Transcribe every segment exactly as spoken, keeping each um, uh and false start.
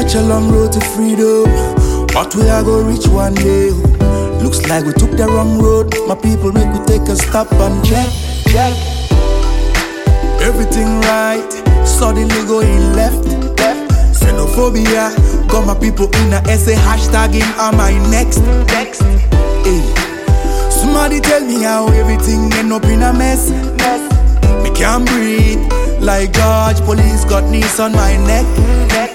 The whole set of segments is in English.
such a long road to freedom, but we are gonna reach one day. Looks like we took the wrong road. My people make we take a stop and check, check. Everything right, suddenly going left, left. Xenophobia, got my people in a essay, hashtagging am I next, next. Hey. Somebody tell me how everything end up in a mess, mess. Me can't breathe, like George, police got knees on my neck, neck.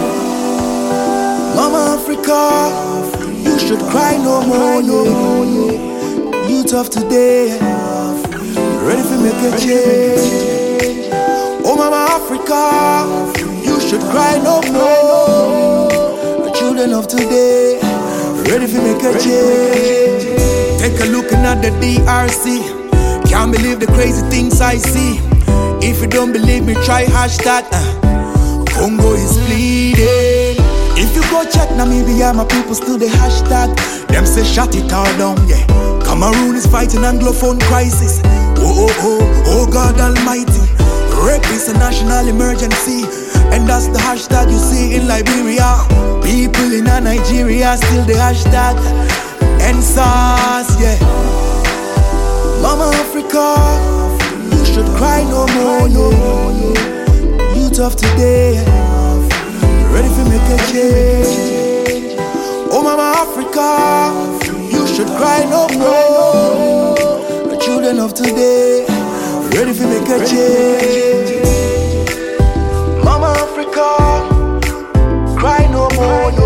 Mama Africa, you should cry no more, yeah. Youth of today, ready to make a change. Oh Mama Africa, you should cry no more. The children of today, ready to make a change. Take a look at the D R C. Can't believe the crazy things I see. If you don't believe me, try hashtag uh, Congo is bleeding. If you go check Namibia, my people still the hashtag. Them say shut it all down, yeah. Cameroon is fighting Anglophone crisis. Oh, oh, oh, oh God Almighty. Rape is a national emergency, and that's the hashtag you see in Liberia. People in Nigeria still the hashtag N S A S, yeah. Mama Africa, you should cry no more, yeah. Youth of today, ready to make a change. Oh Mama Africa, you should cry no more. The children of today, ready to make a change. Mama Africa, cry no more.